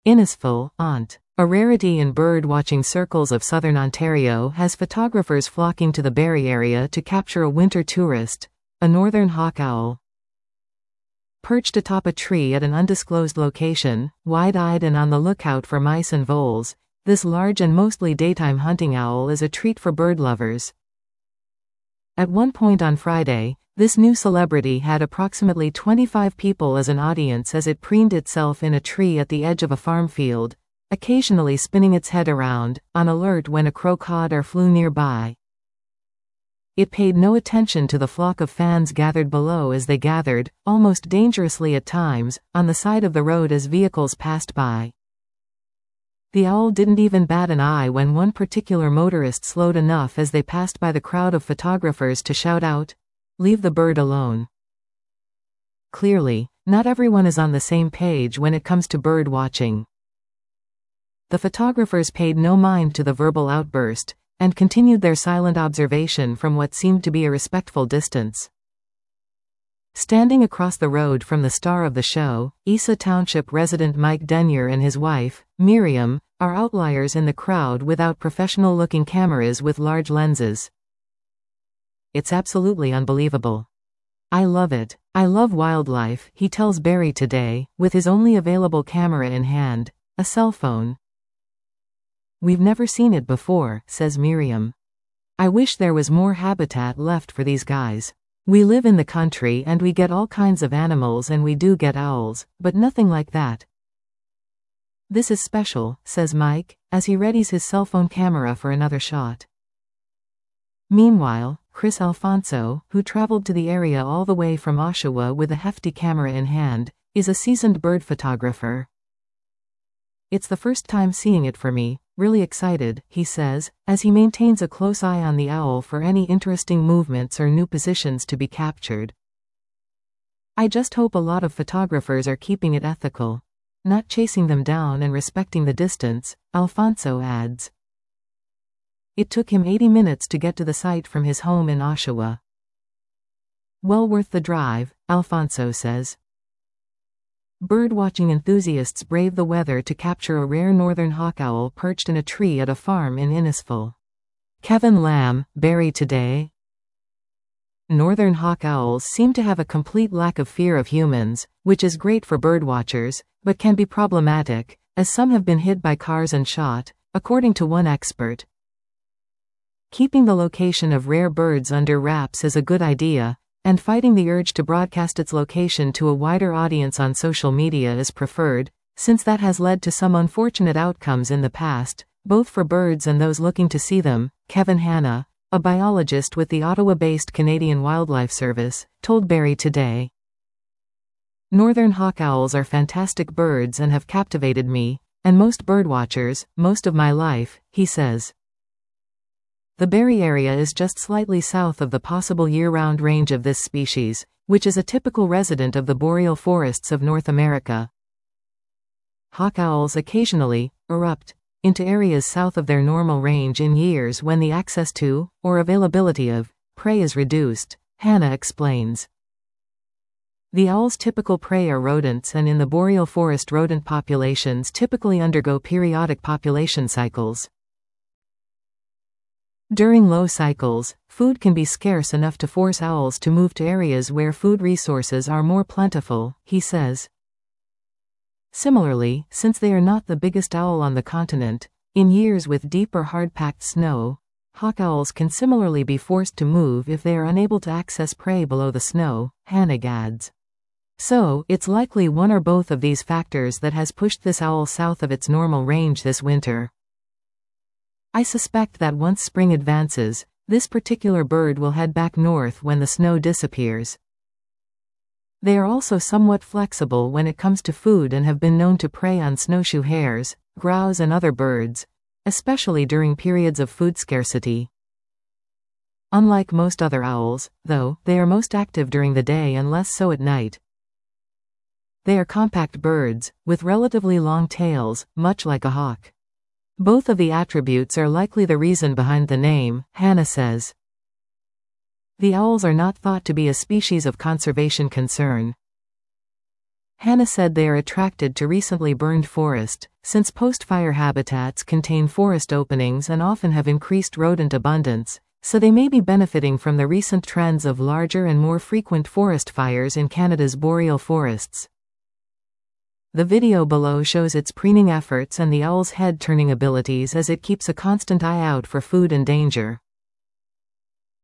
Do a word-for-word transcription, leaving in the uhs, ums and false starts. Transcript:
Innisfil, Ont, a rarity in bird-watching circles of southern Ontario, has photographers flocking to the Barrie area to capture a winter tourist, a northern hawk owl. Perched atop a tree at an undisclosed location, wide-eyed and on the lookout for mice and voles, this large and mostly daytime hunting owl is a treat for bird lovers. At one point on Friday, this new celebrity had approximately twenty-five people as an audience as it preened itself in a tree at the edge of a farm field, occasionally spinning its head around, on alert when a crow cawed or flew nearby. It paid no attention to the flock of fans gathered below as they gathered, almost dangerously at times, on the side of the road as vehicles passed by. The owl didn't even bat an eye when one particular motorist slowed enough as they passed by the crowd of photographers to shout out, "Leave the bird alone." Clearly, not everyone is on the same page when it comes to bird watching. The photographers paid no mind to the verbal outburst, and continued their silent observation from what seemed to be a respectful distance. Standing across the road from the star of the show, Isa Township resident Mike Denyer and his wife, Miriam, are outliers in the crowd without professional-looking cameras with large lenses. "It's absolutely unbelievable. I love it. I love wildlife," he tells Barrie Today, with his only available camera in hand, a cell phone. "We've never seen it before," says Miriam. "I wish there was more habitat left for these guys. We live in the country and we get all kinds of animals and we do get owls, but nothing like that. This is special," says Mike, as he readies his cell phone camera for another shot. Meanwhile, Chris Alfonso, who traveled to the area all the way from Oshawa with a hefty camera in hand, is a seasoned bird photographer. "It's the first time seeing it for me, really excited," he says, as he maintains a close eye on the owl for any interesting movements or new positions to be captured. "I just hope a lot of photographers are keeping it ethical. Not chasing them down and respecting the distance," Alfonso adds. It took him eighty minutes to get to the site from his home in Oshawa. "Well worth the drive," Alfonso says. Birdwatching enthusiasts brave the weather to capture a rare northern hawk owl perched in a tree at a farm in Innisfil. Kevin Lamb, Barrie Today. Northern hawk owls seem to have a complete lack of fear of humans, which is great for birdwatchers, but can be problematic, as some have been hit by cars and shot, according to one expert. Keeping the location of rare birds under wraps is a good idea, and fighting the urge to broadcast its location to a wider audience on social media is preferred, since that has led to some unfortunate outcomes in the past, both for birds and those looking to see them, Kevin Hanna, a biologist with the Ottawa-based Canadian Wildlife Service, told Barrie Today. "Northern hawk owls are fantastic birds and have captivated me, and most birdwatchers, most of my life," he says. The Barrie area is just slightly south of the possible year-round range of this species, which is a typical resident of the boreal forests of North America. Hawk owls occasionally erupt into areas south of their normal range in years when the access to, or availability of, prey is reduced, Hanna explains. The owl's typical prey are rodents, and in the boreal forest rodent populations typically undergo periodic population cycles. During low cycles, food can be scarce enough to force owls to move to areas where food resources are more plentiful, he says. Similarly, since they are not the biggest owl on the continent, in years with deep or hard-packed snow, hawk owls can similarly be forced to move if they are unable to access prey below the snow, Hanna adds. So, it's likely one or both of these factors that has pushed this owl south of its normal range this winter. "I suspect that once spring advances, this particular bird will head back north when the snow disappears." They are also somewhat flexible when it comes to food and have been known to prey on snowshoe hares, grouse and other birds, especially during periods of food scarcity. Unlike most other owls, though, they are most active during the day and less so at night. They are compact birds, with relatively long tails, much like a hawk. Both of the attributes are likely the reason behind the name, Hanna says. The owls are not thought to be a species of conservation concern. Hannah said they are attracted to recently burned forest, since post-fire habitats contain forest openings and often have increased rodent abundance, so they may be benefiting from the recent trends of larger and more frequent forest fires in Canada's boreal forests. The video below shows its preening efforts and the owl's head-turning abilities as it keeps a constant eye out for food and danger.